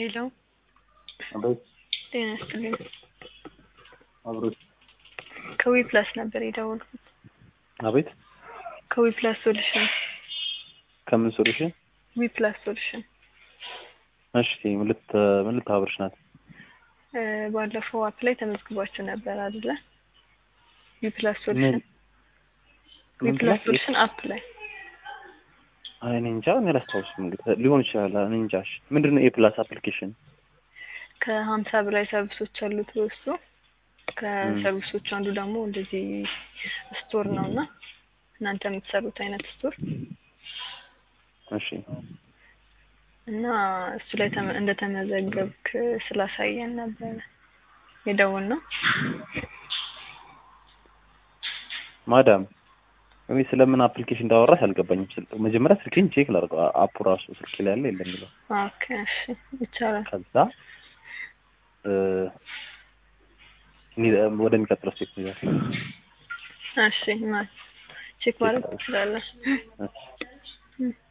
ሄሎ አቤት ጤና ይስጥልኝ። አብሮት ከዊ ፕላስ ነበር የደወልኩት። አቤት ከዊ ፕላስ ሶሉሽን። ከምን ሶሉሽን? ዊ ፕላስ ሶሉሽን። እሺ ምን ልታብርሽ ናት? ባለፈው አፕ ላይ ተመዝግባችሁ ነበር አይደለ? ዊ ፕላስ ሶሉሽን ዊ ፕላስ ሶሉሽን አፕ ላይ እኔ እንጃ እኔ አላስታውስም። እንግዲህ ሊሆን ይችላል። እኔ እንጃ። ምንድነው ኤ ፕላስ አፕሊኬሽን? ከ50 በላይ ሰርቪሶች አሉት በውስጡ። ከሰርቪሶቹ አንዱ ደግሞ እንደዚህ ስቶር ነውና እናንተ የምትሰሩት አይነት ስቶር። እሺ እና እሱ ላይ እንደተመዘገብክ ስላሳየን ነበር የደወልነው። ማዳም እኔ ስለምን አፕሊኬሽን እንዳወራሽ አልገባኝም። መጀመሪያ ስልኬን ቼክ ላድርገው። አፑ ራሱ ስልኬ ላይ አለ የለም የሚለው። ኦኬ እሺ ይቻላል። ከዛ ወደሚቀጥለው ስቴፕ ነው። እሺ ማለት ቼክ ማድረግ ትችላለህ።